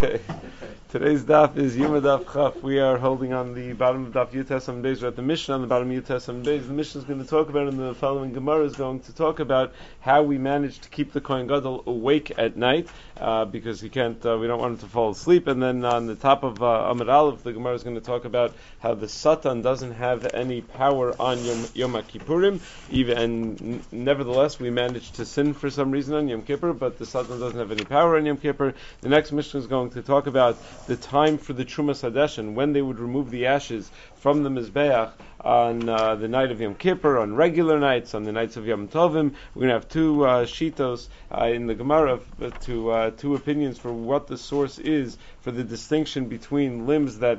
Okay. Today's daf is Yuma Daf Chaf. We are holding on the bottom of Daf Yutes and Beis. We're at the Mishnah on the bottom of Yutes and Beis. The Mishnah is going to talk about, in the following Gemara, is going to talk about how we manage to keep the Kohen Gadol awake at night, because he can't. We don't want him to fall asleep. And then on the top of Amud Aleph, the Gemara is going to talk about how the Satan doesn't have any power on Yom Kippurim, and nevertheless we manage to sin for some reason on Yom Kippur, but the Satan doesn't have any power on Yom Kippur. The next Mishnah is going to talk about the time for the Trumas Hadeshin, when they would remove the ashes from the Mizbeach on the night of Yom Kippur, on regular nights, on the nights of Yom Tovim. We're going to have two shitos in the Gemara, two opinions for what the source is for the distinction between limbs that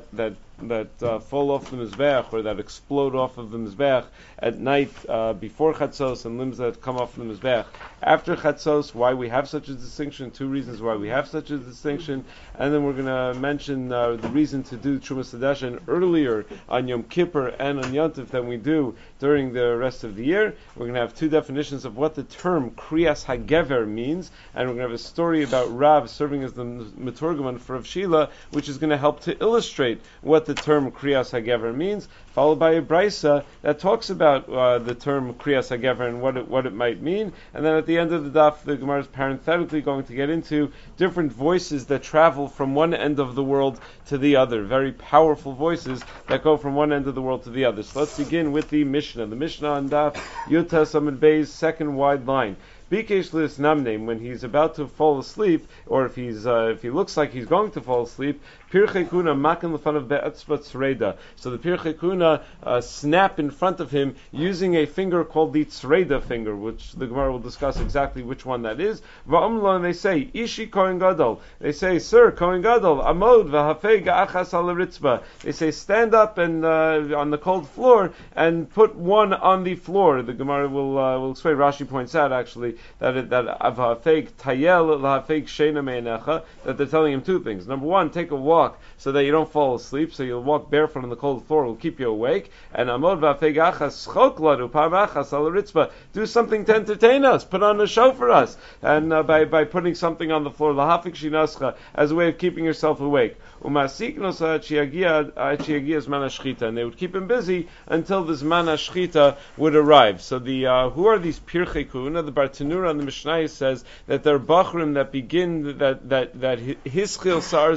fall off the Mizbeach, or that explode off of the Mizbeach at night before Chatzos, and limbs that come off the Mizbeach after Chatzos, why we have such a distinction, two reasons why we have such a distinction, and then we're going to mention the reason to do Trumas Hadeshin earlier on Yom Kippur and on Yom Tov than we do during the rest of the year. We're going to have two definitions of what the term Kriyas HaGever means, and we're going to have a story about Rav serving as the Meturgaman for Rav Shila, which is going to help to illustrate what the term Kriyas HaGever means, followed by a Brisa that talks about the term Kriyas HaGever and what it might mean. And then at the end of the daf, the Gemara is parenthetically going to get into different voices that travel from one end of the world to the other, very powerful voices that go from one end of the world to the other. So let's begin with the Mishnah. The Mishnah on daf Yutes Amud Bey's second wide line. Bikesh Lis Namneim, when he's about to fall asleep, or if he looks like he's going to fall asleep, Pirchei Kuna makan lefanav be'etzba tzreida. So the Pirchei Kuna snap in front of him using a finger called the tzreida finger, which the Gemara will discuss exactly which one that is. Va'amlo, and they say, Ishi Kohen Gadol. They say, Sir, Kohen Gadol, Amod v'hafei ga'achas al ritzba. They say, stand up and on the cold floor and put one on the floor. The Gemara will explain. Rashi points out actually that avhafeg tayel lahafeg sheina me'enecha, that they're telling him two things. Number one, take a walk so that you don't fall asleep, so you'll walk barefoot on the cold floor, it will keep you awake. And amod v'hafeg achas chok ladu parachas al ritzba, do something to entertain us, put on a show for us, and by putting something on the floor, lahafeg shinascha, as a way of keeping yourself awake. Umasik nosa chiagia zman hashchita, and they would keep him busy until the zman hashchita would arrive. So the who are these Pirchei Kuna? The Bartanura on the Mishnah says that they're bachrim that begin that hischil sar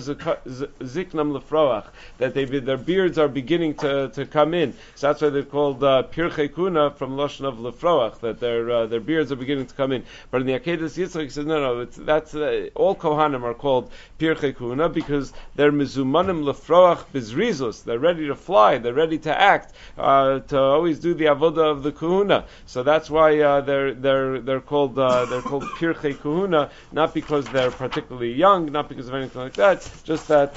ziknam lefroach, that their beards are beginning to come in. So that's why they're called Pirchei Kuna, from lashon of lefroach, that their beards are beginning to come in. But in the Akedas Yitzchak he says no, that's all Kohanim are called Pirchei Kuna because they're mizumanim lefroach bizrizus. They're ready to fly. They're ready to act. To always do the avodah of the Kahuna. So that's why they're called Pirchei Kahuna, not because they're particularly young, not because of anything like that. Just that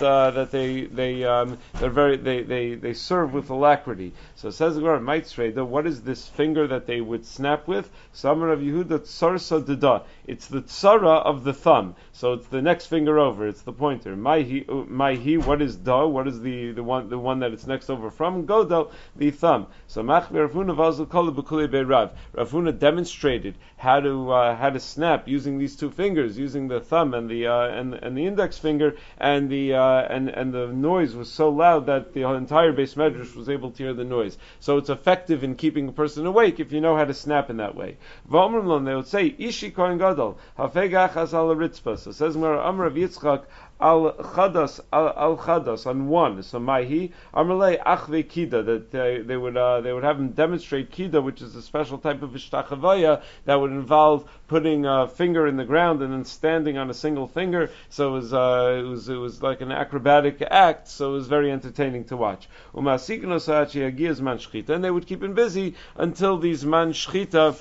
they serve with alacrity. So it says the Gemara, Maitzreda, what is this finger that they would snap with? Samar of Yehuda Tsarsa Deda. It's the tsara of the thumb. So it's the next finger over. It's the pointer. Maihi, what is da? What is the one that it's next over from? Godel, the thumb. So Machmi Ravuna Vazal Kol B'Kulei Be'Rav. Ravuna demonstrated how to snap using these two fingers, using the thumb and the index finger, and the noise was so loud that the entire Beis Medrash was able to hear the noise. So it's effective in keeping a person awake if you know how to snap in that way. V'omrim, they would say, Ishi Kohen Gadol, Hafeg Achas al Ritzpa. So it says Amar of Yitzchak, al chadas on one. So Maihi Amalei Achve Kida, that they would have him demonstrate Kida, which is a special type of ishtachavaya that would involve putting a finger in the ground and then standing on a single finger. So it was like an acrobatic act. So it was very entertaining to watch. And they would keep him busy until these man shchita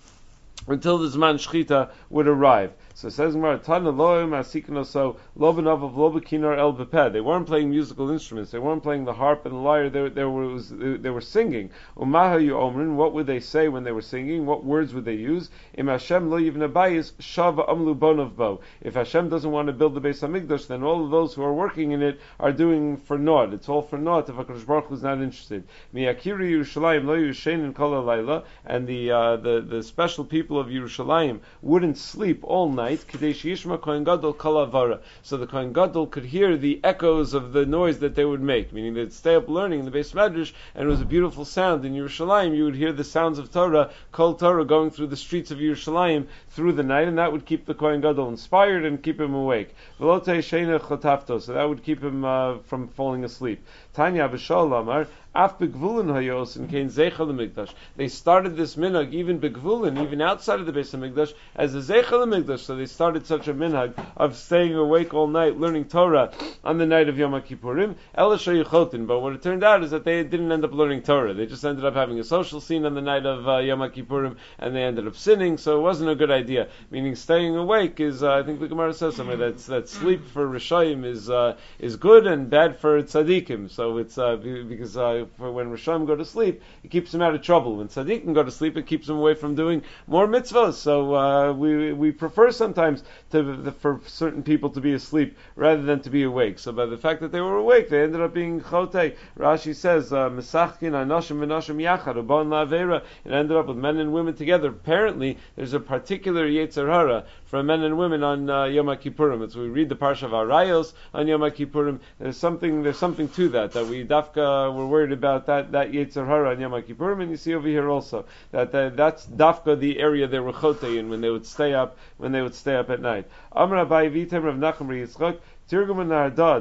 would arrive. So it says, they weren't playing musical instruments. They weren't playing the harp and the lyre. They were singing. What would they say when they were singing? What words would they use? If Hashem doesn't want to build the Beis Hamikdash, then all of those who are working in it are doing for naught. It's all for naught if HaKadosh Baruch Hu is not interested. And the special people of Yerushalayim wouldn't sleep all night. night, Kadesh Yishma Kohen Gadol Kol Avara, so the Kohen Gadol could hear the echoes of the noise that they would make, meaning they'd stay up learning in the Beis Medrash, and it was a beautiful sound. In Yerushalayim, you would hear the sounds of Torah, Kol Torah, going through the streets of Yerushalayim through the night, and that would keep the Kohen Gadol inspired and keep him awake. Velote Sheina Chotafto, so that would keep him from falling asleep. Tanya B'Shol Amar, Af Begvulin Hayos and Kain Zeichel Hamikdash. They started this minhag even Begvulin, even outside of the Beis Hamikdash, as a Zeichel Hamikdash. So they started such a minhag of staying awake all night, learning Torah on the night of Yom Kippurim. Elisha Yechotin. But what it turned out is that they didn't end up learning Torah. They just ended up having a social scene on the night of Yom Kippurim, and they ended up sinning. So it wasn't a good idea. Meaning, staying awake is, I think the Gemara says somewhere that sleep for Rishayim is good and bad for tzaddikim. So it's because for when Rishayim go to sleep, it keeps them out of trouble. When tzaddikim go to sleep, it keeps them away from doing more mitzvahs. So we prefer sometimes for certain people to be asleep rather than to be awake. So by the fact that they were awake, they ended up being chotei. Rashi says, "Mesachkin anoshim v'noshim yachad uban la'avera." It ended up with men and women together. Apparently, there's a particular yetzer hara for men and women on Yom Kippurim. As we read the Parsha of Arayos on Yom Kippurim, there's something to that we dafka were worried about that yetzer hara on Yom Kippurim, and you see over here also that's dafka the area they were chotei in when they would stay up at night. Amar Abai Vitem Rav Nachum Yitzchak. Tirgum Narda,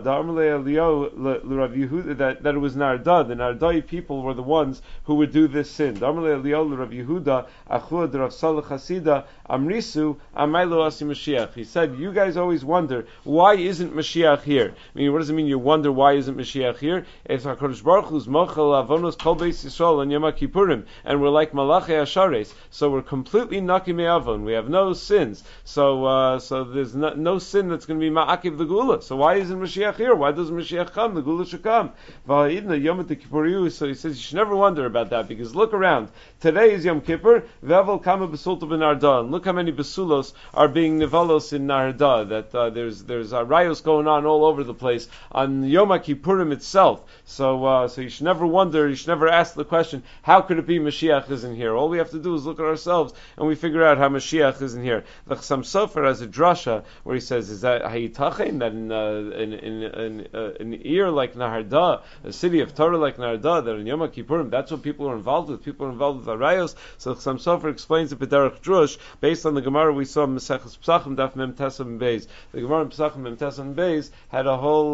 that it was Narda. The Nardai people were the ones who would do this sin. Rav Yehuda, Achud, Rav Salach Hasida, Amrisu, Amaylo Asi Mashiach. He said, you guys always wonder, why isn't Mashiach here? I mean, what does it mean you wonder why isn't Mashiach here? If HaKadosh Baruch Hu's Mochel Avonos Kol Beis Yisrael on Yom Kippurim, and we're like Malachei Ashares, so we're completely Naki Me'avon. We have no sins. So there's no sin that's going to be Ma'akiv the Gula. So why isn't Mashiach here? Why doesn't Mashiach come? The Gula should come. So he says you should never wonder about that, because look around. Today is Yom Kippur. Ve'aval kama besulta b'narda. And look how many besulos are being nivalos in Narda. That there's rayos going on all over the place on Yom Kippurim itself. So you should never wonder. You should never ask the question, how could it be Mashiach isn't here? All we have to do is look at ourselves and we figure out how Mashiach isn't here. The Chassam Sofer has a drasha where he says, is that hayitachen that in an ear like Naharda, a city of Torah like Naharda, that in Yom Kippurim, that's what people are involved with. People are involved with Arayos. So Chassam Sofer explains it B'derech Drush, based on the Gemara we saw in Maseches Pesachim Daf Mem Tesam Beis. The Gemara in Pesachim Mem Tesam Beis had a whole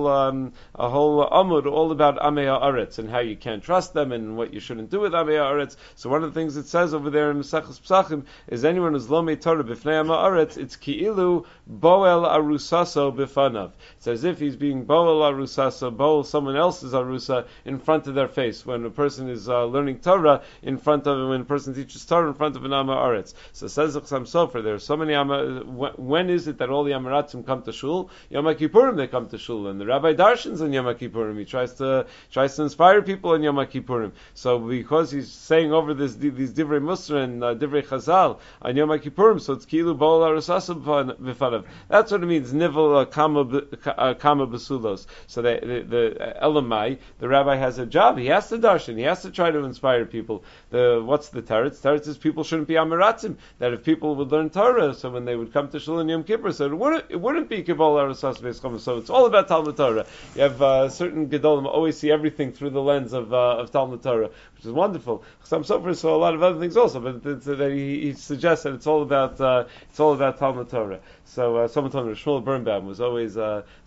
amud all about Amei Haaretz and how you can't trust them and what you shouldn't do with Amei Haaretz. So one of the things it says over there in Maseches Pesachim is anyone who's Lomei Torah B'fnei Amei Haaretz, it's Ki'ilu Boel Arusaso B'fanav. It's as if he's being Boel Arusasa, Boel someone else's Arusa in front of their face. When a person is learning Torah when a person teaches Torah in front of an Amei Haaretz. So says the Chassam Sofer, there are so many when is it that all the Amaratzim come to Shul? Yom Kippurim they come to Shul, and the Rabbi darshans on Yom Kippurim. He tries to inspire people on Yom Kippurim. So because he's saying over these Divrei Musar and Divrei Chazal on Yom Kippurim, so it's Kilu Boel Arusasa B'fanav. That's what it means. Nivel Kama Basulos. So the Elamai, the rabbi has a job. He has to darshan. He has to try to inspire people. What's the teretz? Teretz is people shouldn't be amaratzim. That if people would learn Torah, so when they would come to Shul and Yom Kippur, so it wouldn't be Kibol Arasas Beis Chama. So it's all about Talmud Torah. You have certain Gedolim always see everything through the lens of Talmud Torah, which is wonderful. Chassam Sofer saw a lot of other things also, but that he suggests that it's all about Talmud Torah. So someone told me Shmuel Birnbaum was always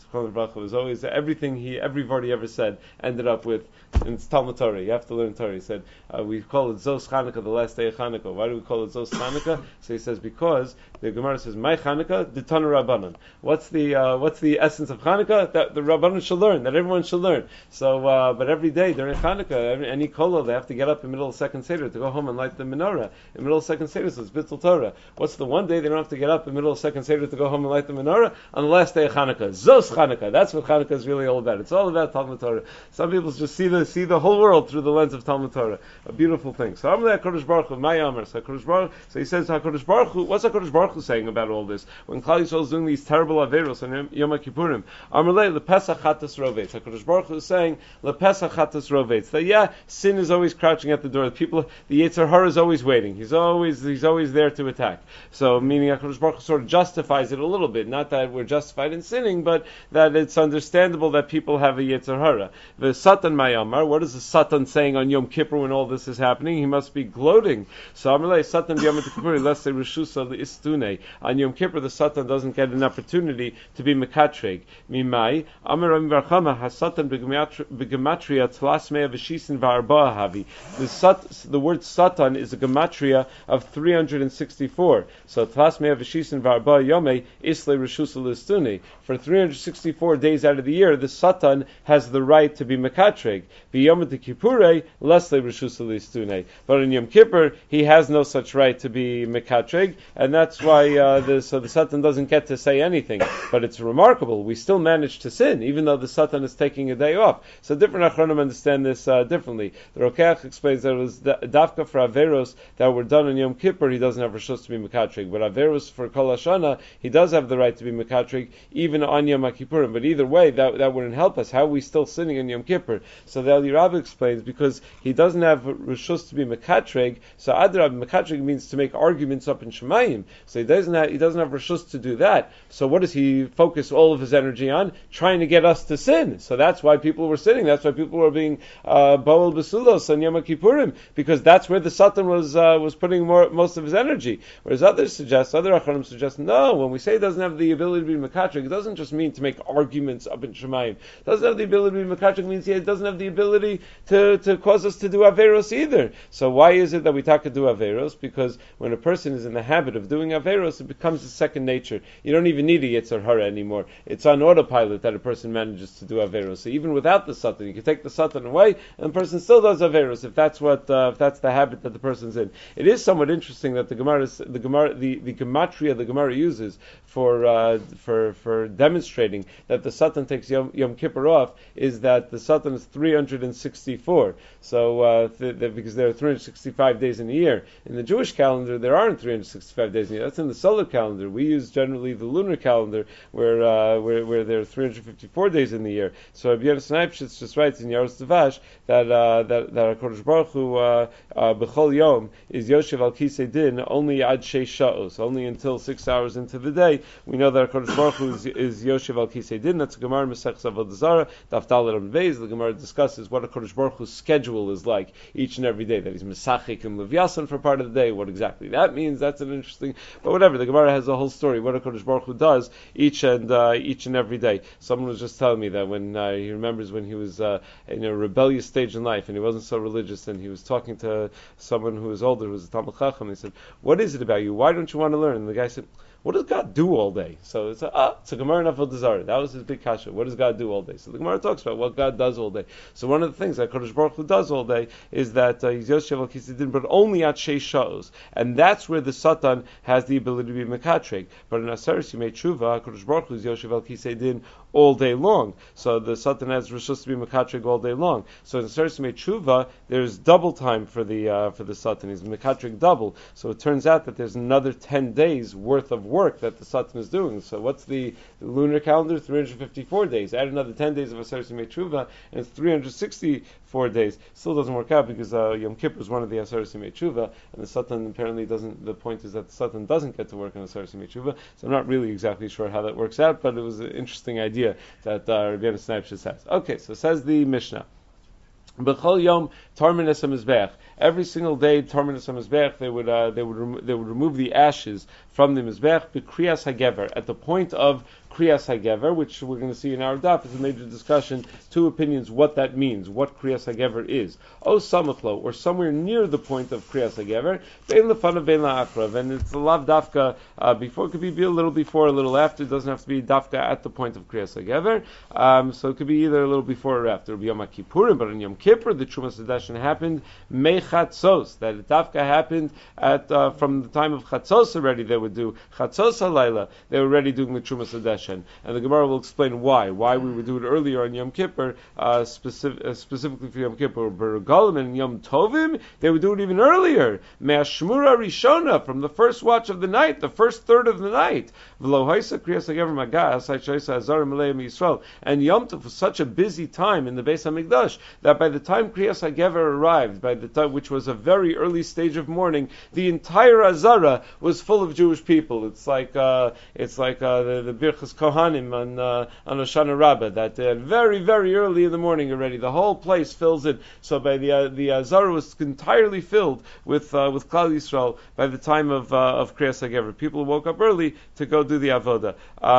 everything every word he ever said ended up with, and it's Talmud Torah. You have to learn Torah. He said, we call it Zos Chanukah, the last day of Chanukah. Why do we call it Zos Chanukah? So he says, because the Gemara says, My Chanukah, the Tana Rabbanan. What's the essence of Chanukah? That the Rabbanan should learn, that everyone should learn. So, but every day during Chanukah, any kollel, they have to get up in the middle of second seder to go home and light the menorah. In the middle of second seder, so it's Bittul Torah. What's the one day they don't have to get up in the middle of second seder to go home and light the menorah? On the last day of Chanukah. Zos Chanukah. That's what Chanukah is really all about. It's all about Talmud Torah. Some people just see the whole world through the lens of Talmud Torah. A beautiful thing. So Amalei HaKadosh Baruch Hu, my Amar. So he says HaKadosh Baruch What's HaKadosh Baruch Hu saying about all this? When Klal Yisrael is doing these terrible averos on Yom Kippurim, Amalei lepesach chatas rovetz. HaKadosh Baruch Hu is saying lepesach chatas rovetz. That sin is always crouching at the door. The Yetzer Hara is always waiting. He's always there to attack. So meaning HaKadosh Baruch Hu sort of justifies it a little bit. Not that we're justified in sinning, but that it's understandable that people have a Yetzer Hara. The Satan Mayamar. What is the Satan saying on Yom Kippur when all this is happening? He must be gloating. So Amalei Satan b'Yom Kippur let's say Rishusa l'istune. On Yom Kippur, the Satan doesn't get an opportunity to be mekatreg. Mimai Amar Rabbi Barchama hasatan begematria tlas mea v'shisin v'arba havi. The word Satan is a gematria of 364. So tlas mea v'shisin v'arba yome isle Rishusa l'istune. For 364 days out of the year, the Satan has the right to be mekatreg. V'yom Kippurei lesle Rishusa l'istune. But in Yom Kippur, he has no such right to be mekatreg, and that's why the Satan doesn't get to say anything. But it's remarkable. We still manage to sin, even though the Satan is taking a day off. So different Achronim understand this differently. The Rokeach explains that it was dafka for Averos that were done on Yom Kippur, he doesn't have Rishus to be mekatreg. But Averos for Kol Hashana, he does have the right to be mekatreg, even on Yom Kippurim. But either way, that wouldn't help us. How are we still sinning on Yom Kippur? So the Eli Rabbi explains, because he doesn't have Rishus to be mekatreg, so Adrab, mekatreg means to make arguments up in Shemayim. So he doesn't have Rishus to do that. So what does he focus all of his energy on? Trying to get us to sin. So that's why people were sinning. That's why people were being Boel Besulos on Yom Kippurim, because that's where the Satan was putting most of his energy. Whereas other Acharonim suggest, no, when we say it doesn't have the ability to be mekatreg, it doesn't just mean to make arguments up in Shemayim. It doesn't have the ability to be mekatreg means it doesn't have the ability to cause us to do Averos either. So why is it that we talk to do Averos? Because when a person is in the habit of doing Averos, it becomes a second nature. You don't even need a Yetzer Hara anymore. It's on autopilot that a person manages to do Averos. So even without the Satan, you can take the Satan away, and the person still does Averos, if that's the habit that the person's in. It is somewhat interesting that the Gematria the Gemara uses for demonstrating that the Satan takes Yom Kippur off is that the Satan is 364. So because there are 365 days in a year. In the Jewish calendar, there aren't 365 days in a year. That's in the solar calendar. We use generally the lunar calendar, where there are 354 days in the year. So Rabbi Yonasan Eibschitz just writes in Yaros Devash that HaKadosh Baruch Hu B'chol Yom is Yoshev al Kisei Din only ad sheish sha'os, only until 6 hours into the day. We know that HaKadosh Baruch Hu is Yoshev al Kisei Din. That's a Gemara Masechus Avodah Zarah Daf Daled Amud Beis. The Gemara discusses what HaKadosh Baruch Hu's schedule is like each and every day. That he's Mesachik and Levyasan for part of the day. What exactly that means? That's an interesting. But whatever. The Gemara has a whole story what HaKadosh Baruch Hu does each and every day. Someone was just telling me that when he remembers when he was in a rebellious stage in life and he wasn't so religious, and he was talking to someone who was older, who was a Talmid Chacham. They said, "What is it about you? Why don't you want to learn?" And the guy said, "What does God do all day?" So it's a Gemara in Avodah Zarah. That was his big kasha. What does God do all day? So the Gemara talks about what God does all day. So one of the things that Kodesh Baruch Hu does all day is that he's Yoshev al Kisei Din, but only at sheish sha'os, and that's where the Satan has the ability to be mekatreg. But in Aseres Yimei Tshuva, Kodesh Baruch Hu is Yoshev al Kisei Din all day long. So the Satan has Rishus to be mekatreg all day long. So in Aseres Yimei Tshuva, there's double time for the Satan. He's mekatreg double. So it turns out that there's another 10 days worth of work that the Satan is doing. So what's the lunar calendar? 354 days. Add another 10 days of Aseres Yimei Tshuva, and it's 364 days. Still doesn't work out because Yom Kippur is one of the Aseres Yimei Tshuva, and the Satan apparently doesn't. The point is that the Satan doesn't get to work on Aseres Yimei Tshuva. So I'm not really exactly sure how that works out, but it was an interesting idea that Rabbi Yonasan Eibschitz has. Okay, so says the Mishnah. B'chol yom tarminas hamizbeach. Every single day, tarminas hamizbeach, they would remove the ashes from the mizbeach b'kriyas hagever, at the point of kriyas hagever, which we're going to see in our daf is a major discussion. Two opinions what that means, what kriyas hagever is. O samachlo, or somewhere near the point of kriyas hagever, bein lefanav bein la'achrav, and it's a lav dafka before. It could be a little before, a little after. It doesn't have to be dafka at the point of kriyas hagever. So it could be either a little before or after. It would be Yom Kippurim, but on Yom Kippur the Trumas Hadashin happened mechatzos, that the dafka happened at from the time of chatzos already. They would do chatzos halayla. They were already doing the Trumas Hadashin. Hadeshen, and the Gemara will explain why we would do it earlier on Yom Kippur, specifically for Yom Kippur. B'Regalim and Yom Tovim, they would do it even earlier. Me'ashmura Rishona, from the first watch of the night, the first third of the night. V'lo haisa kriyas hagever magas, ha'shaisa azar malei Yisrael. And Yom Tov was such a busy time in the Beis Hamikdash that by the time kriyas hagever arrived, by the time, which was a very early stage of morning, the entire Azara was full of Jewish people. It's like the Birchas Kohanim on Hoshana Rabbah, that very, very early in the morning already, the whole place fills in. So by the Azara was entirely filled with Klal Yisrael by the time of Kriyas HaGever. People woke up early to go do the Avodah.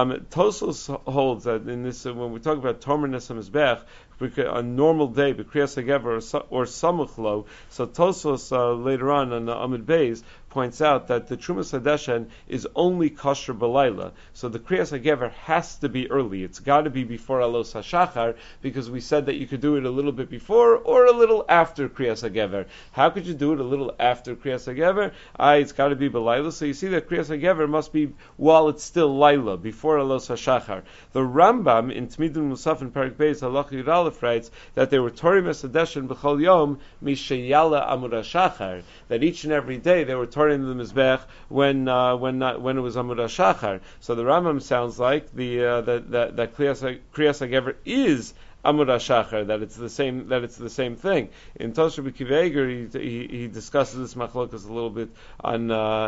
Tosfos holds that in this, when we talk about Tomer Nes HaMizbech, a normal day, B'Kriyas HaGever or Samuchlo, so Tosfos later on Amud Beis points out that the Trumas Hadeshen is only kosher b'layla. So the Kriyas HaGever has to be early. It's got to be before Alos HaShachar, because we said that you could do it a little bit before or a little after Kriyas HaGever. How could you do it a little after Kriyas HaGever? It's got to be b'layla. So you see that Kriyas HaGever must be while it's still layla, before Alos HaShachar. The Rambam in Tmidun Musaf in Parak Beis Halach Yud Aleph writes that they were Torim Es Hadeshen b'chol yom mishayala amud HaShachar, that each and every day they were in the Mizbech when it was Amud HaShachar. So the Rambam sounds like that Kriyas HaGever is Amud HaShachar, that it's the same thing. In Tosher B'Kiveger, he discusses this machlokas a little bit on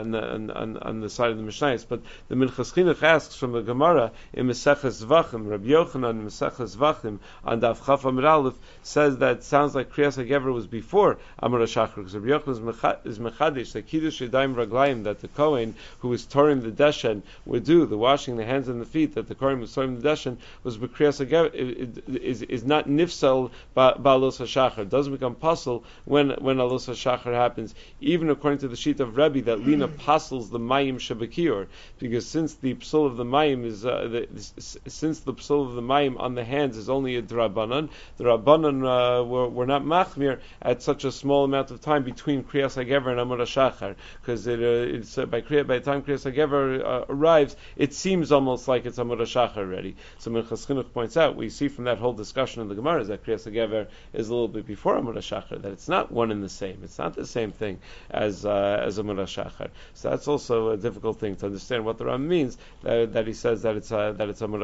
the side of the Mishnayos. But the Minchas Chinuch asks from the Gemara in Meseches Zvachim, Rabbi Yochanan in Meseches Zvachim on Daf Chaf Amud Aleph says that it sounds like Kriyas HaGever was before Amud HaShachar, because Rabbi Yochanan is mechadish that Kiddush Yadayim Raglayim, that the Kohen who was touring the Deshen would do, the washing the hands and the feet, that the Kohen was touring the Deshen was B'Kriyas HaGever, is not nifsal ba'alos hashachar. Doesn't become pasul when alos hashachar happens, even according to the sheet of Rebbe that Lina pasels the mayim shabakir, because since the psul of the mayim is since the psul of the mayim on the hands is only a drabanan, the rabbanan were not machmir at such a small amount of time between kriyas hagever and amud hashachar, because it's by the time kriyas hagever arrives, it seems almost like it's amud hashachar already. So Minchas Chinuch points out, we see from that whole discussion in the Gemara is that Kriyas HaGever is a little bit before Amud HaShachar, that it's not one and the same. It's not the same thing as Amud HaShachar. So that's also a difficult thing to understand what the Ram means, that he says that it's Amud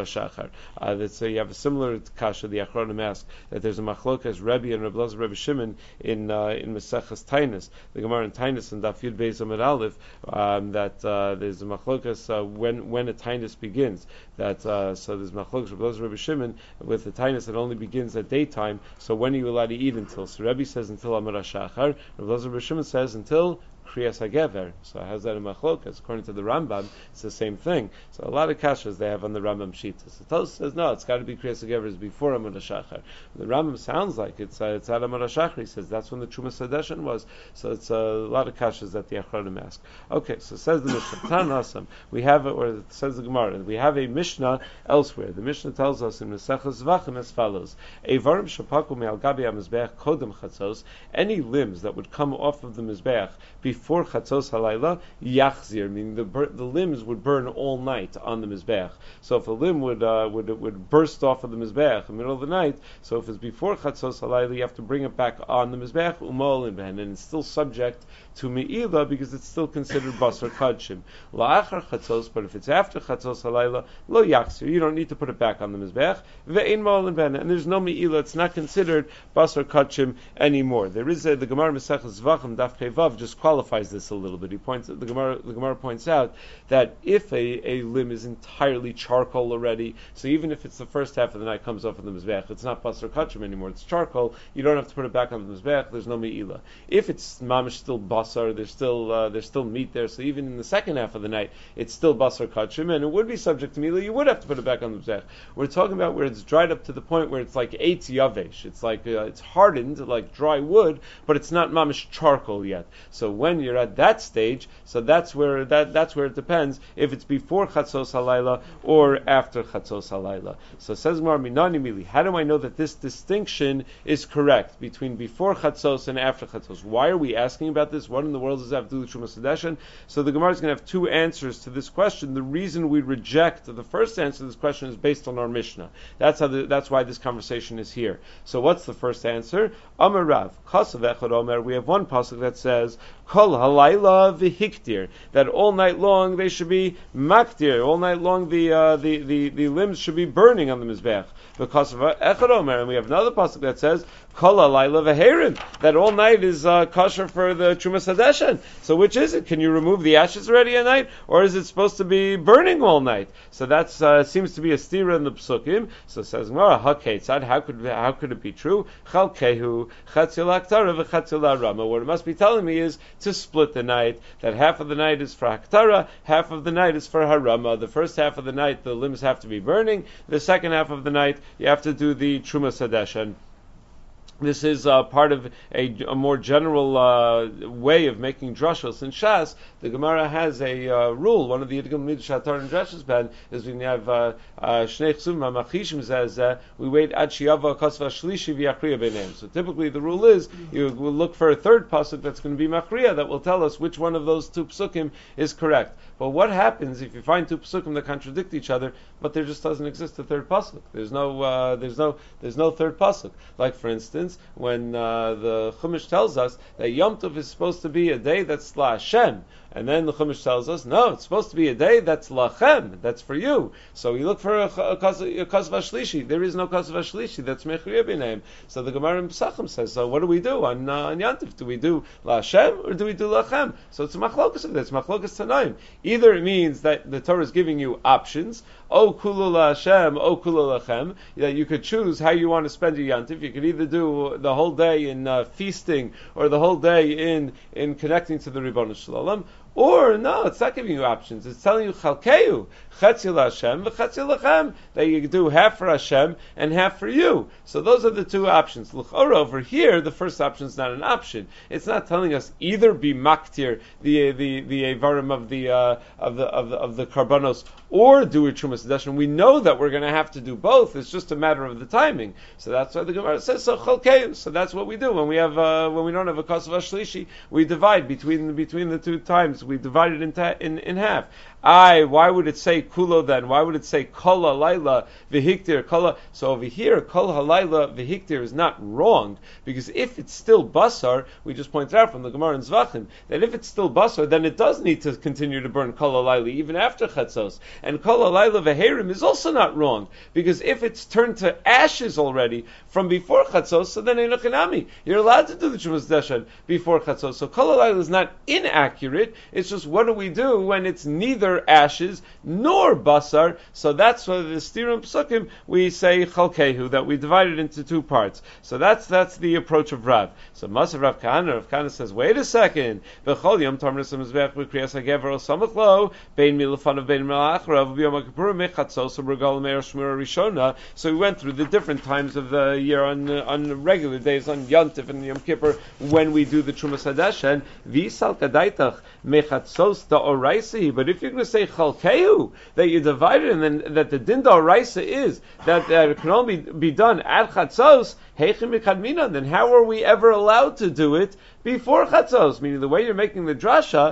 HaShachar. You have a similar kasha, the Achronim ask, that there's a machlokas Rebbe and Rebbe Rebbe Shimon in Meseches Tainus, the Gemara in Tainus and Daf Yud Beis Amud Aleph, that there's a machlokas when a Tainus begins. That so there's machlokas Rebbe Rebbe Shimon with the Tainus that only begins at daytime. So when are you allowed to eat until? So Rebbe says until Amud HaShachar. Rebbe Shimon says until Kriyas HaGever. So how's that in machlokas? According to the Rambam, it's the same thing. So a lot of kashas they have on the Rambam sheet. So Tosfos says no, it's got to be Kriyas HaGever is before Amud HaShachar. The Rambam sounds like it's at Amud HaShachar. He says that's when the Trumas Hadeshen was. So it's a lot of kashas that the Achronim ask. Okay, so says the Mishnah, Tanasam, we have it, or it says the Gemara, we have a Mishnah elsewhere. The Mishnah tells us in Meseches Zvachim as follows: Eivarim shapaku me'al gabi hamizbeach kodem chatzos, any limbs that would come off of the mizbeach before chatzos halayla yachzir, meaning the limbs would burn all night on the mizbeach. So if a limb would burst off of the mizbeach in the middle of the night, so if it's before chatzos halayla, you have to bring it back on the mizbeach umol ben, and it's still subject to me'ila because it's still considered basar kadshim. La'achar chatzos, but if it's after chatzos halayla, lo yachzir, you don't need to put it back on the mizbeach. Ve'ein ma'olin ben, and there's no me'ila, it's not considered basar kadshim anymore. There is the Gemara Meseches Zvachim Daf Pevav just qualifies this a little bit. The Gemara points out that if a limb is entirely charcoal already, so even if it's the first half of the night comes off of the mizbeach, it's not basar kadshim anymore. It's charcoal. You don't have to put it back on the mizbeach. There's no me'ila. If it's mamish still basar, there's still meat there. So even in the second half of the night, it's still basar kadshim, and it would be subject to me'ila. You would have to put it back on the mizbeach. We're talking about where it's dried up to the point where it's like eitz yavesh. It's like it's hardened like dry wood, but it's not mamish charcoal yet. So when when you're at that stage, so that's where it depends if it's before Chatzos Halayla or after Chatzos Halayla. So says Gemara, Minani Mili, how do I know that this distinction is correct between before Chatzos and after Chatzos? Why are we asking about this? What in the world does that have to do with Truma Sedeshen? So the Gemara is going to have two answers to this question. The reason we reject the first answer to this question is based on our Mishnah. That's why this conversation is here. So what's the first answer? Amar Rav, Chasav Echad Omer, we have one pasuk that says, Kol halayla v'hiktir, that all night long they should be maktir, all night long the limbs should be burning on the Mizbeach. Because of Echad Omer, and we have another pasuk that says, Kol halayla v'herim, that all night is kosher for the Truma Sedeshen. So which is it? Can you remove the ashes already at night, or is it supposed to be burning all night? So that seems to be a stira in the psukim. So it says Gemara, Hakeitzad, how could it be true? Chalkehu chatzil haktara v'chatzil harama. What it must be telling me is to split the night, that half of the night is for haktara, half of the night is for harama. The first half of the night the limbs have to be burning, the second half of the night you have to do the Truma Sedeshen. This is part of a more general way of making drushos. In Shas, the Gemara has a rule. One of the Yidgim Midshatar and Drashos Ben is when you have Shnei Chsum Machishim says we wait ad Shiyava Kasva Shlishi V'Yachriya B'Neim. So typically the rule is you will look for a third pasuk that's going to be Machriya that will tell us which one of those two psukim is correct. But what happens if you find two psukim that contradict each other, but there just doesn't exist a third pasuk? There's no third pasuk. Like for instance, when the Chumash tells us that Yom Tov is supposed to be a day that's La Hashem, and then the Chumash tells us, no, it's supposed to be a day that's Lachem, that's for you. So we look for a Kasav Shlishi. There is no Kasav Shlishi, that's Mechriya B'Neim. So the Gemara in Pesachim says, so what do we do on Yom Tov? Do we do La Hashem or do we do Lachem? So it's a machlokas of this, machlokas Tanaim. Either it means that the Torah is giving you options, O Kulu La Hashem, O Kulu Lachem, that you could choose how you want to spend your Yom Tov. You could either do the whole day in feasting or the whole day in connecting to the Ribbon Shalom. Or, no, it's not giving you options. It's telling you, Chalkeu, Chetzil Hashem, V'chetzil Lachem, that you do half for Hashem and half for you. So those are the two options. L'chora, over here, the first option is not an option. It's not telling us either be maktir, the avarim of the karbanos, or do a Truma Sedeshen. We know that we're going to have to do both. It's just a matter of the timing. So that's why the Gemara says, so Chalkeu. So that's what we do. When we don't have a Kasav Shlishi, we divide between the two times. We divide it in half. Why would it say kulo then? Why would it say kol halayla v'hiktir kol? So over here, kol halayla v'hiktir is not wrong, because if it's still basar, we just pointed out from the Gemara in Zvachim that if it's still basar, then it does need to continue to burn kol halayla even after chatzos. And kol halayla v'herim is also not wrong, because if it's turned to ashes already from before chatzos, so then einochinami, you're allowed to do the Truma Sedeshen before chatzos. So kol halayla is not inaccurate. It's just what do we do when it's neither ashes nor basar? So that's why the Stirum Psukim we say Chalkehu, that we divide it into two parts. So that's the approach of Rav. So Masav Rav Kahana says, wait a second. V'chol yom tamris hamizbech v'kriyas hagever al samach lo bein milafanav bein milachrav v'yom ha'kippur mechatzos u'regal meir shmira rishona. So we went through the different times of the year on regular days, on Yontif and Yom Kippur, when we do the Truma Sedeshen. V'isal kadaitach mechatzos da'oraisi. But if you're going to say Chalkehu, that you divide it, and then that the din da'oraisa is that it can only be done at chatzos, heichim mikadmina, then how are we ever allowed to do it before chatzos? Meaning the way you're making the drasha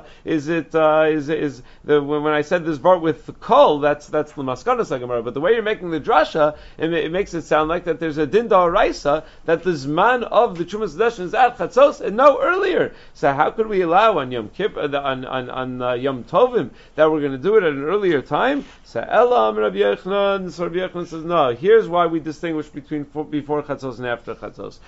when I said this part with the kol, that's the maskanas hagemara. But the way you're making the drasha, it makes it sound like that there's a din da'oraisa that the zman of the Truma Sedeshen is at chatzos and no earlier. So how could we allow on Yom Kippur, on Yom Tovim, that we're going to do it at an earlier time? So Elam Rabbi Yochanan, so Rabbi Yochanan says, no, here's why we distinguish between before chatzos and after chatzos.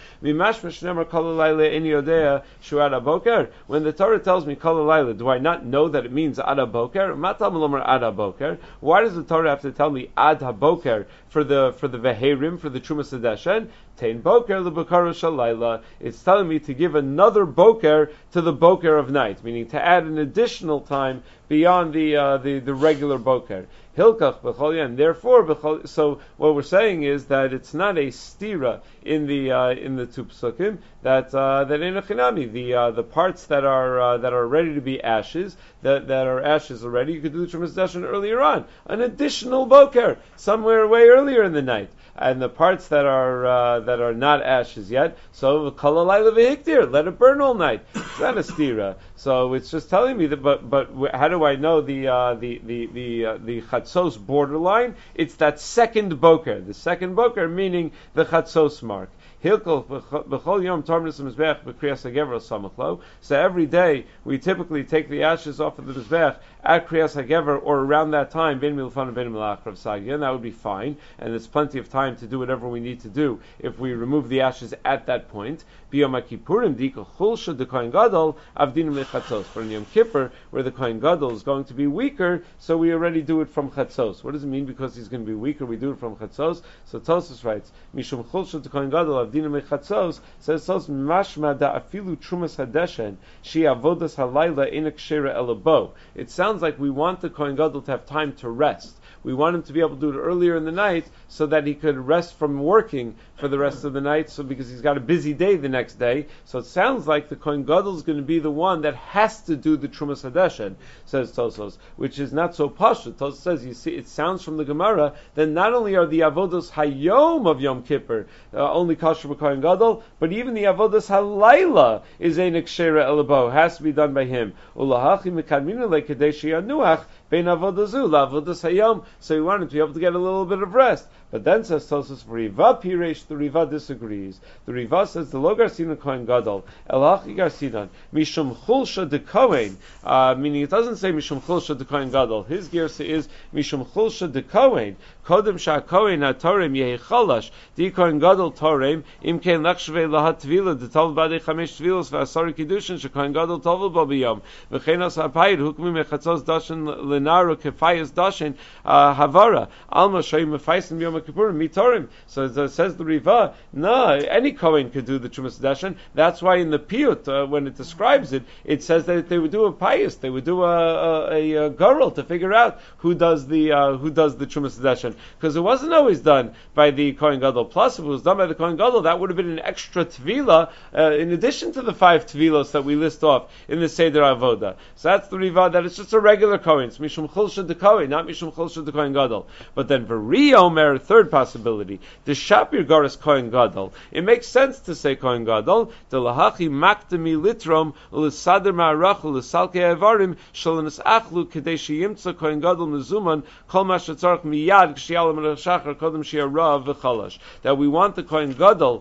When the Torah tells me kol halayla, do I not know that it means ad haboker? Why does the Torah have to tell me ad haboker for the veherim, for the Truma Sedeshen? Tein boker lebokar shalayla. It's telling me to give another boker to the boker of night, meaning to add an additional time beyond the regular boker. Hilkach b'chol yom. Therefore, so what we're saying is that it's not a stira in the two psukim that in a chinami the parts that are ready to be ashes that are ashes already. You could do the Trumas Dashan earlier on, an additional boker somewhere way earlier in the night. And the parts that are not ashes yet, so kalalayla v'hiktir, let it burn all night. It's not a stira. So it's just telling me that. But how do I know the chatzos borderline? It's that second boker. The second boker meaning the chatzos mark. So every day we typically take the ashes off of the mizbech at Kriyas HaGever or around that time, ben milfan and ben milach Rav Sagya, and that would be fine. And there's plenty of time to do whatever we need to do if we remove the ashes at that point. B'Yom Kippurim dika chulsha de Kohen Gadol avdinu mechatzos. For in Yom Kippur, where the Kohen Gadol is going to be weaker, so we already do it from chatzos. What does it mean? Because he's going to be weaker, we do it from chatzos. So Tosfos writes, Mishum chulsha de Kohen Gadol avdinu mechatzos. Says Tosfos mashma da afilu trumas hadeshen she avodas halayla ina kshera elabo. It sounds like we want the Kohen Gadol to have time to rest. We want him to be able to do it earlier in the night so that he could rest from working for the rest of the night, so because he's got a busy day the next day. So it sounds like the Kohen Gadol is going to be the one that has to do the Trumas Hadeshen, says Tosos, which is not so pashut. Tosos says, you see, it sounds from the Gemara that not only are the Avodos Hayom of Yom Kippur only kosher with Kohen Gadol, but even the Avodos Halayla is a Nekshera Elabo, has to be done by him. Ulahachi mekadminu lekedeshi anuach bein avodazu la'avodas hayom. So we want him to be able to get a little bit of rest. But then says Tosos, Riva Piresh, the Riva disagrees. The Riva says, the Lo Garsinan Kohen Gadol, Elachi Garsinan, Mishum Chulsha de Kohen, meaning it doesn't say Mishum Chulsha de Kohen Gadol. His gersa is Mishum Chulsha de Kohen, Kodem Shah Kohen HaTorem Yehi Chalash, Di Kohen Gadol Torem, Im Kein Lachshvei Lahat Tvila, De Tov Badei Chamesh Tvilos, V'asari Kiddushin, She Kohen Gadol Tovel Bo B'yom, V'chenos HaPayid, Hukmi Mechatzos Dashin, Lenaru Kefayas Dashin, Havara, Alma Shoyim Mefaysim Yom Mitorim. So it says the Riva, no, any Kohen could do the Trumas Hadeshen. That's why in the Piyut, when it describes it, it says that they would do a pious, they would do a girl to figure out who does the Trumas Hadeshen, because it wasn't always done by the Kohen Gadol. Plus, if it was done by the Kohen Gadol, that would have been an extra tvila in addition to the 5 tvilos that we list off in the Seder Avoda. So that's the Riva, that it's just a regular Kohen. It's Mishum Chulsha de Kohen, not Mishum Chulsha de Kohen Gadol. But then V'ri Omer, third possibility, the Shapir Garas Kohen Gadol. It makes sense to say Kohen Gadol. The lahachi maktami litrom ulisader ma'arach ulisalke avarim shalanas achlu kadeshi yimtza Kohen Gadol mezuman kol mashatzarch miyad kshialam rashachar kodem shiarav v'chalash. That we want the Kohen Gadol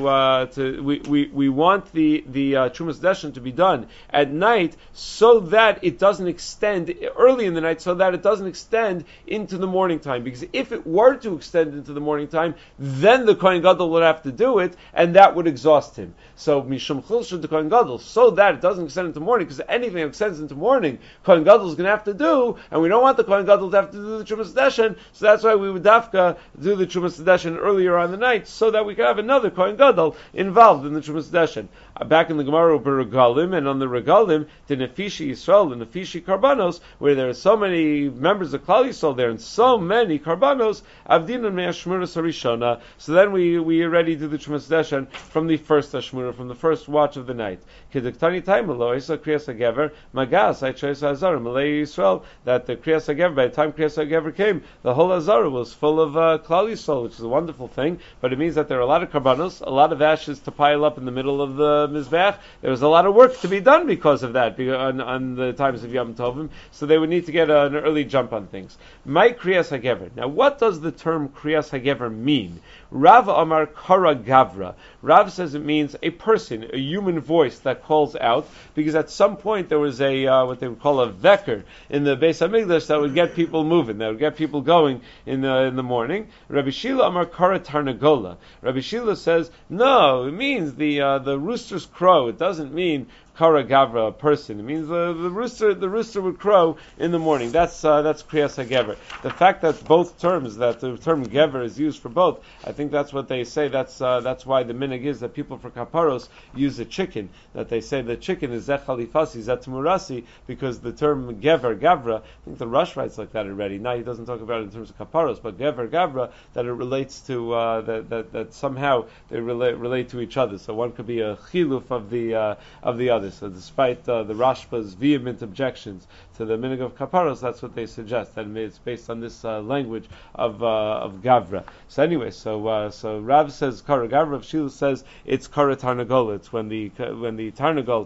we want the Trumas Hadeshen to be done at night so that it doesn't extend early in the night, so that it doesn't extend into the morning time. Because if it were to extend into the morning time, then the Kohen Gadol would have to do it, and that would exhaust him. So Mishum Chulsha the Kohen Gadol, so that it doesn't extend into morning, because anything that extends into morning, Kohen Gadol is going to have to do, and we don't want the Kohen Gadol to have to do the Trumas Hadeshen, so that's why we would dafka do the Trumas Hadeshen earlier on the night, so that we could have another Kohen Gadol involved in the Trumas Hadeshen. Back in the Gemara Regalim, and on the Regalim, the Nefishi Yisrael, the Nefishi Karbanos, where there are so many members of Klal Yisrael there, and so many Karbanos, Avdin and Me'ashmuras Harishona. So then we already do the Trumas Hadeshen from the first Ashmura, from the first watch of the night. Keduktani time Lo Isa Kriyas HaGever Magas Aichos Hazara Malay Yisrael, that the Kriyas HaGever, by the time Kriyas HaGever came, the whole Hazara was full of Klal Yisrael, which is a wonderful thing. But it means that there are a lot of Karbanos, a lot of ashes to pile up in the middle of the Mizbech. There was a lot of work to be done because of that, on the times of Yom Tovim. So they would need to get an early jump on things. My Kriyas HaGever. Now, what does the term Kriyas HaGever mean? Rav Amar Kara Gavra. Rav says it means a person, a human voice that calls out, because at some point there was a what they would call a veker in the Beis Hamikdash that would get people moving, that would get people going in the morning. Rabbi Shila Amar Kara Tarnagola. Rabbi Shila says no, it means the rooster's crow. It doesn't mean Kara Gavra, a person. It means the rooster would crow in the morning. That's Kriyas HaGever. The fact that both terms, that the term Gever is used for both, I think think that's what they say. That's why the minhag is that people for kaparos use a chicken. That they say the chicken is zech halifasi, zet murasi, because the term gever gavra. I think the Rush writes like that already. Now he doesn't talk about it in terms of kaparos, but gever gavra, that it relates to that somehow they relate to each other. So one could be a chiluf of the other. So despite the Rashba's vehement objections to the minhag of kaparos, that's what they suggest, that it's based on this language of gavra. So anyway, so Rav says kara gavra, Rav Shila says it's kara tarnagol. It's when the tarnagol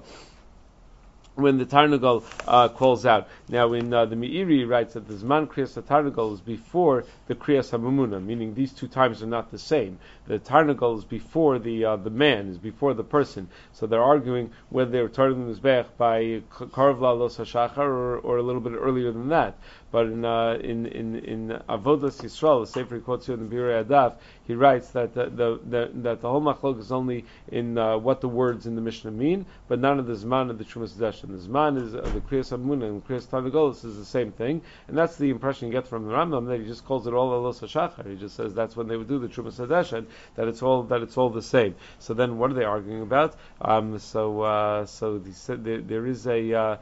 calls out. Now in the Meiri writes that the Zman Kriyas HaTarnagol is before the Kriyas HaMamuna, meaning these two times are not the same. The Tarnagol is before the man, is before the person. So they're arguing whether they were turning the Mizbech by Karv Lalos HaShachar or a little bit earlier than that. But in Avodas Yisrael, the Sefer he quotes here in the Birei Adaf, he writes that the whole machlok is only in what the words in the Mishnah mean, but none of the Zman of the Trumas Hadeshen. The Zman is the Kriyas HaMamuna and Kriyas Tarnagolos is the same thing, and that's the impression you get from the Rambam, that he just calls it all Alos HaShachar. He just says that's when they would do the Trumas Hadeshen, that it's all the same. So then, what are they arguing about? So he said there is a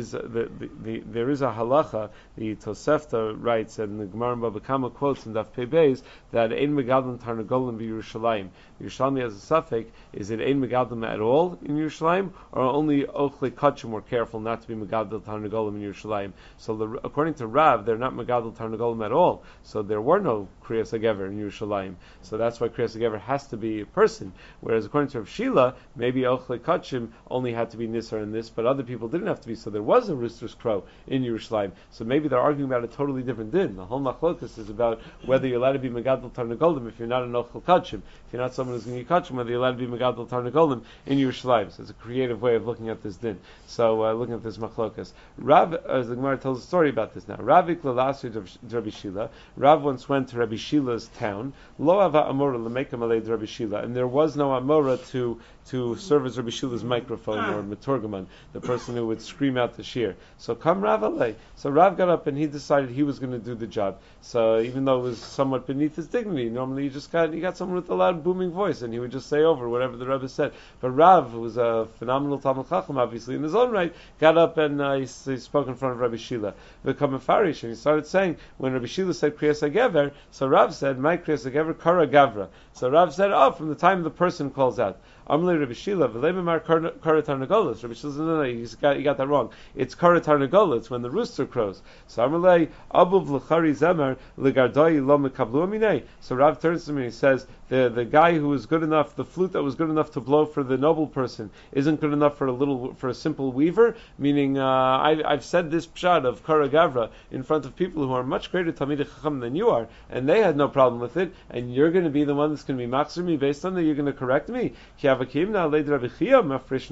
halacha. The Tosefta writes, and the Gemara in Baba Kama quotes in Daf Pei Beis, that ein megadlim tarnagolim b'Yerushalayim. Yerushalmi has a suffix: is it ein megadlim at all in Yerushalayim, or only ochle kachim were careful not to be megadlim tarnagolim in Yerushalayim? So according to Rav, they're not megadlim tarnagolim at all. So there were no kriyas hagever in Yerushalayim. So that's why kriyas hagever has to be a person. Whereas according to Rav Shila, maybe ochle kachim only had to be nisar in this, but other people didn't have to be. So there was a rooster's crow in Yerushalayim. So maybe they're arguing about a totally different din. The whole machlokas is about whether you're allowed to be megadol tarnagolim if you're not an ochel kachim. If you're not someone who's going to eat kachim, whether you're allowed to be megadol tarnagolim in Yerushalayim. So it's a creative way of looking at this din. So looking at this machlokas. Rav, as the Gemara tells a story about this now. Rav iklalasi Rabbi Shila. Rav once went to Rabbi Shila's town. Lo ava amora lemekam alei Rabbi Shila, and there was no amora to serve as Rabbi Shila's microphone or meturgaman, the person who would scream out the shir. So come Rav alei. So Rav got up and he decided he was going to do the job. So even though it was somewhat beneath his dignity, normally you got someone with a loud booming voice and he would just say over whatever the Rebbe said. But Rav, who was a phenomenal Talmud Chacham, obviously in his own right, got up and he spoke in front of Rabbi Shila. Become a farish, and he started saying, when Rabbi Shila said Kriyas HaGever, so Rav said, my Kriyas HaGever, Kara Gavra. So Rav said, from the time the person calls out. Amalei Rabbi Shila, v'leimar Kara Tarnagolos. Rabbi Shila said, no, he got that wrong. It's Kara Tarnagolos, when the rooster crows. So Amalei, Abuv l'chari zemer, l'gardoi lo mekablu aminei. So Rav turns to me and he says, the guy who was good enough, the flute that was good enough to blow for the noble person, isn't good enough for a simple weaver. Meaning, I've said this pshat of Kara Gavra in front of people who are much greater Talmidei Chacham than you are, and they had no problem with it. And you're going to be the one that's going to be machzir me based on that. You're going to correct me. In front of Rabbi Chia,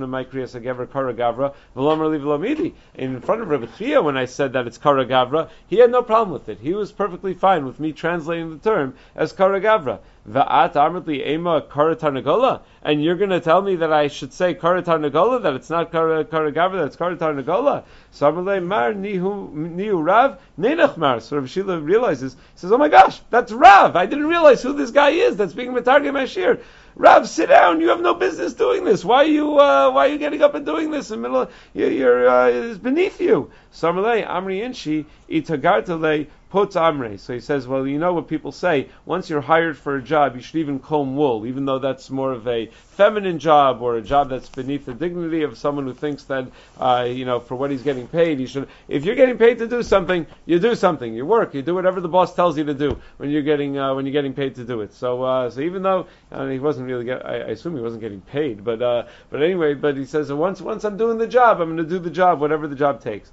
when I said that it's Kara Gavra, he had no problem with it. He was perfectly fine with me translating the term as Kara Gavra. Va'at amrli ema Kara Tarnagola, and you're going to tell me that I should say Kara Tarnagola, that it's not Kara Gavra, that it's Kara Tarnagola. So Amrle Mar Nihu Rav Nenach Mar. So Rav Shila realizes, he says, oh my gosh, that's Rav. I didn't realize who this guy is that's being Metargem Ashir. Rav, sit down. You have no business doing this. Why are you getting up and doing this in the middle? It's beneath you. So Amrle Amri Inshi Itagartale Potz Amre. So he says, well, you know what people say, once you're hired for a job, you should even comb wool, even though that's more of a feminine job or a job that's beneath the dignity of someone who thinks that, for what he's getting paid, if you're getting paid to do something, you do something, you work, you do whatever the boss tells you to do when you're getting paid to do it. So even though he wasn't really I assume he wasn't getting paid, but anyway, but he says, once I'm doing the job, I'm going to do the job, whatever the job takes.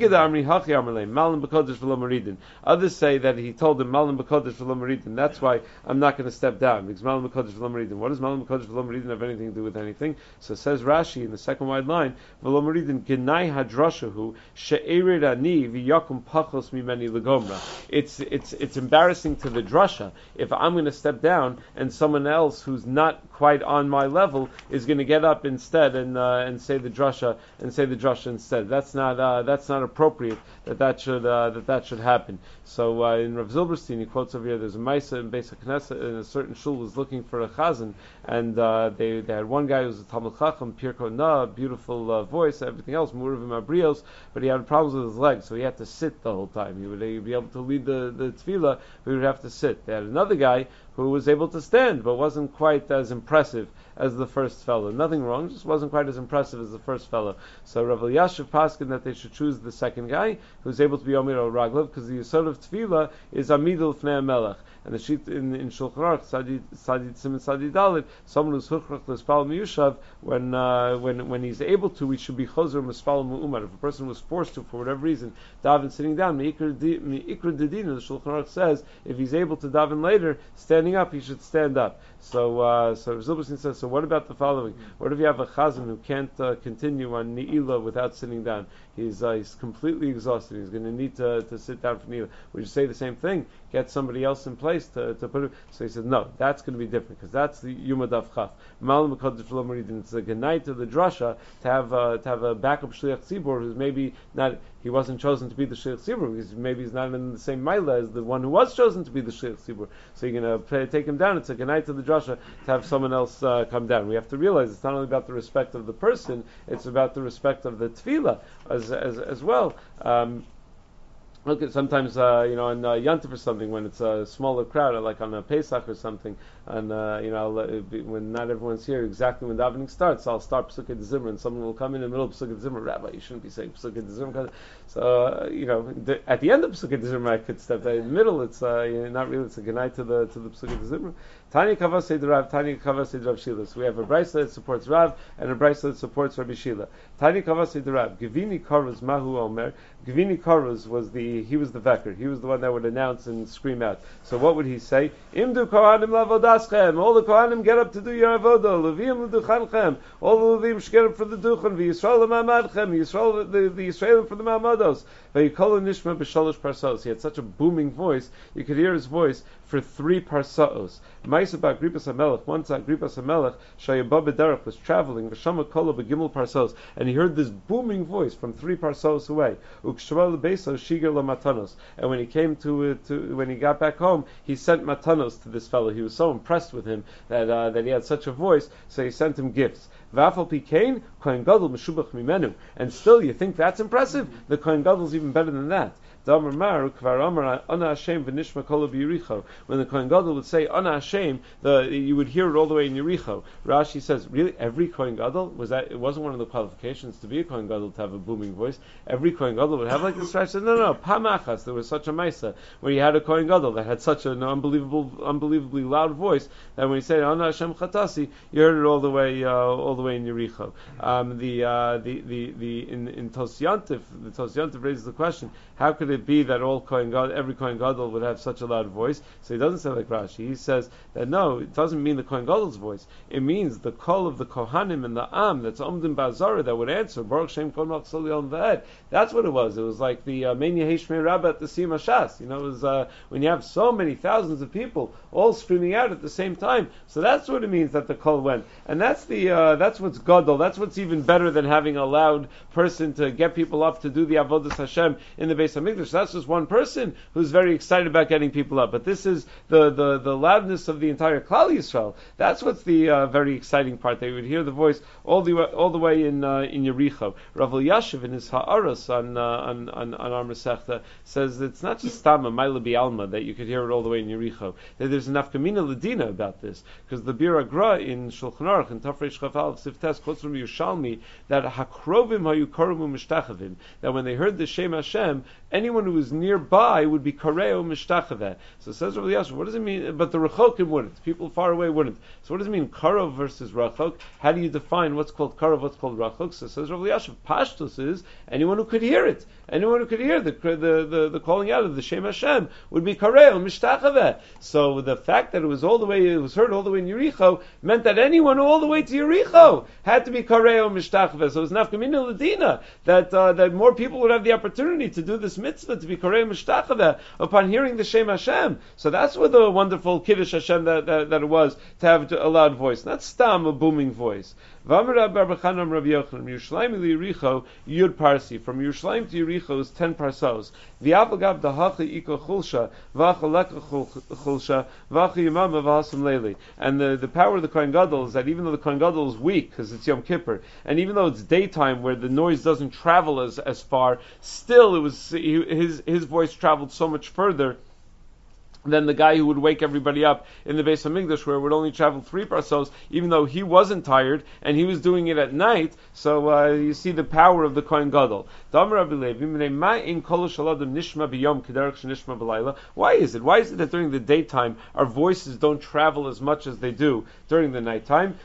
Others say that he told him Malam B'Kodesh V'lo Meridin. That's why I'm not going to step down, because Malam B'Kodesh V'lo Meridin. What does Malam B'Kodesh V'lo Meridin have anything to do with anything? So says Rashi in the second wide line, V'lo Meridin Genai Hadrashahu She'erid Ani V'Yakum Pachos Mimeni L'Gomra. It's embarrassing to the drasha if I'm going to step down and someone else who's not quite on my level is going to get up instead and say the drasha instead. That's not not appropriate that should happen. So in Rav Zilberstein, he quotes over here, there's a Maisa in Beis HaKnesset, and a certain shul was looking for a chazan, and they had one guy who was a Talmud Chacham, Pirko Na, beautiful voice, everything else, Muravim Abrios, but he had problems with his legs, so he had to sit the whole time. He would be able to lead the tefillah, but he would have to sit. They had another guy who was able to stand, but wasn't quite as impressive as the first fellow. Nothing wrong, just wasn't quite as impressive as the first fellow. So Rav Elyashiv paskin that they should choose the second guy who's able to be Omer or Raglav, because the Yisod of Tefillah is Amidul Fnei Melech. And the sheet in Shulchan Aruch, Sadid Simon Sadid Dalit, someone who's Huchrach L'Spal Miyushav, when he's able to, we should be Chozer M'Spal Mu'umar. If a person was forced to, for whatever reason, daven sitting down, Me'ikra Dedina, the Shulchan Aruch says, if he's able to daven later, standing up, he should stand up. So Zilberstein says, so what about the following? What if you have a chazan who can't continue on Ni'ilah without sitting down? He's completely exhausted. He's going to need to sit down for Ni'ilah. Would you say the same thing? Get somebody else in place to put it? So he said, no, that's going to be different, because that's the Yuma Daf Chaf. It's a good night to the drasha to have a backup Shliach Tzibur who's maybe not, he wasn't chosen to be the Shliach Tzibur, because maybe he's not in the same Maila as the one who was chosen to be the Shliach Tzibur. So you're going to take him down. It's a good night to the drasha to have someone else come down. We have to realize it's not only about the respect of the person, it's about the respect of the tefillah as well. Look at sometimes, on Yantif or something, when it's a smaller crowd, like on a Pesach or something, and when not everyone's here, exactly when davening starts, I'll start Pesukei D'Zimra, and someone will come in the middle of Pesukei D'Zimra. Rabbi, you shouldn't be saying Pesukei D'Zimra. So at the end of Pesukei D'Zimra, I could step. In the middle, it's not really. It's a good night to the Pesukei D'Zimra. Tani Kavasei Rav, Tani Kavasei Rav Shila. So we have a brayso that supports Rav and a brayso that supports Rabbi Shila. Tani Kavasei Rav. Givini Karuz Mahu Omer. Givini Karuz was the veker. He was the one that would announce and scream out. So what would he say? Imdu Kohanim Lavodaschem. All the Kohanim get up to do your avodah. Levim L'Duchanchem. All the Levim should get up for the Duchan. V'Yisrael L'Mamadchem. Yisrael the Yisraelim for the Mamados. V'Yikol Nishma B'Shalosh Parsos. He had such a booming voice. You could hear his voice for 3 parsaos. Ma'aseh Agrippas HaMelech. Once Agrippas HaMelech Shayabah B'derech was traveling. V'Shama Kolo B'Gimel Parsos, and he heard this booming voice from 3 parsaos away. Ukshva L'Beso Shiger L'Matanos. And when he came when he got back home, he sent matanos to this fellow. He was so impressed with him that he had such a voice, so he sent him gifts. V'afal Pikein Kohen Gadol Meshubach Mimenu. And still, you think that's impressive? The Kohen Gadol is even better than that. When the Kohen Gadol would say Ana Hashem, you would hear it all the way in Yericho. Rashi says, really, every Kohen Gadol it wasn't one of the qualifications to be a Kohen Gadol to have a booming voice. Every Kohen Gadol would have like this. Rashi said, no, Pamachas. There was such a Maisa where you had a Kohen Gadol that had such an unbelievably loud voice that when he said Ana Hashem Chatasi, you heard it all the way in Yericho. In Tosyantif, the Tosyantif raises the question: how could it be that every Kohen Gadol would have such a loud voice? So he doesn't say like Rashi. He says that no, it doesn't mean the Kohen Gadol's voice. It means the call of the Kohanim and the Am that's Omdim Bazara that would answer Baruch Shem Kol Malch Soli Olam V'ed. That's what it was. It was like the Mein Yehi Shmei Rabbah at the Siyum HaShas. It was when you have so many thousands of people all screaming out at the same time. So that's what it means that the call went. And that's what's Gadol. That's what's even better than having a loud person to get people up to do the Avodas Hashem in the Beis HaMikdash. That's just one person who's very excited about getting people up. But this is the loudness of the entire Klal Yisrael. That's what's the very exciting part. They would hear the voice all the way in Yericho. Rav Elyashiv in his Ha'aros on our Masechta says it's not just Stama Maila Bialma that you could hear it all the way in Yericho. That there's an Afkamina Ladina about this, because the Bir Agra in Shulchan Aruch and Tafresh Chafal Siftes quotes from Yerushalmi that Hakrovim Hayu Korumu Mishtachavim, that when they heard the Shem Hashem, anyone who was nearby would be Kareo Mishtachaveh. So it says Rav Elyashiv, what does it mean? But the Rechokim wouldn't. People far away wouldn't. So what does it mean, Karov versus Rachok? How do you define what's called Karov, what's called Rachok? So it says Rav Elyashiv, Pashtus is anyone who could hear it. Anyone who could hear the calling out of the Shem Hashem would be Kareo Mishtachaveh. So the fact that it was heard all the way in Yericho meant that anyone all the way to Yericho had to be Kareo Mishtachaveh. So it was Nafkamina Ladina that more people would have the opportunity to do this mitzvah mitzvah to be korei mishtachava upon hearing the Shem Hashem. So that's what the wonderful Kiddush Hashem that it was to have a loud voice, not stam a booming voice. V'amar Rabbi Chanam Rabbi Yochanan Yerushalayim Yericho Yud Parsi. From Yerushalayim to Yericho is 10 parsos. V'avagav dahachi iko chulsha v'achaleka chulsha v'achiyimama v'hasam leili. And the power of the Kohen Gadol is that even though the Kohen Gadol is weak because it's Yom Kippur, and even though it's daytime where the noise doesn't travel as far, still it was his voice traveled so much further than the guy who would wake everybody up in the Beis HaMikdash, where it would only travel 3 parsos, even though he wasn't tired and he was doing it at night. So you see the power of the Kohen Gadol. Why is it? Why is it that during the daytime our voices don't travel as much as they do during the nighttime?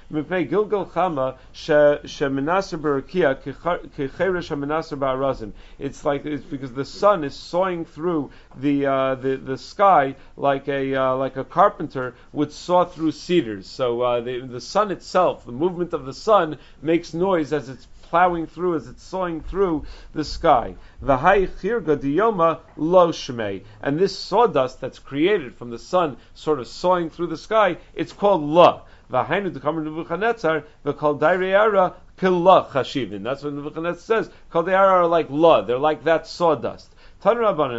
It's because the sun is sawing through the sky like a carpenter would saw through cedars. So the sun itself, the movement of the sun, makes noise as it's plowing through, as it's sawing through the sky. V'hai chirga diyoma lo shmei. And this sawdust that's created from the sun sort of sawing through the sky, it's called la. V'hainu d'kamer Nebuchadnezzar v'kol dairei ara k'la chashivin. That's what Nebuchadnezzar says. Kol dairei ara are like la. They're like that sawdust. Had it not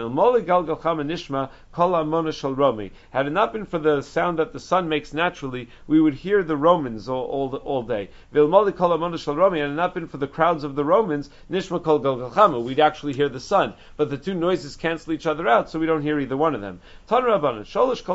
been for the sound that the sun makes naturally, we would hear the Romans all day. Had it not been for the crowds of the Romans, we'd actually hear the sun. But the two noises cancel each other out, so we don't hear either one of them. There are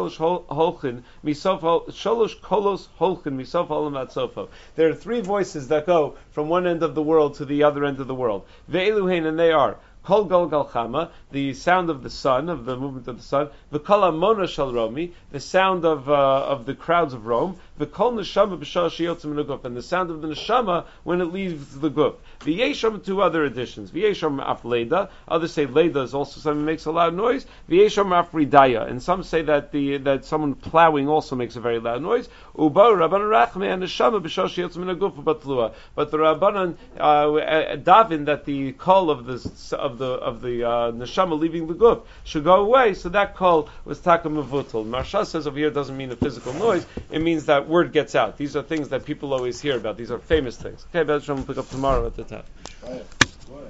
3 voices that go from one end of the world to the other end of the world. And they are Kol Golgal Chama, the sound of the sun, of the movement of the sun. V'Kol Amona Shal Romi, the sound of the crowds of Rome. V'Kol Neshama B'Shah Sheyotze Min HaGuf, and the sound of the Neshama when it leaves the Guf. V'Yesham, 2 other additions. V'Yesham Af Leda, others say Leda is also something that makes a loud noise. V'Yesham Af Ridaya, and some say that that someone plowing also makes a very loud noise. Uba Rabbanan Rachme and Neshama B'Shah Sheyotze Min HaGuf Batlua. But the Rabbanan daven that the call of the neshama leaving the guf should go away, so that call was taka mevutal. Marsha says over here it doesn't mean a physical noise, it means that word gets out. These are things that people always hear about. These are famous things. Okay, Bezra, we'll pick up tomorrow at the time.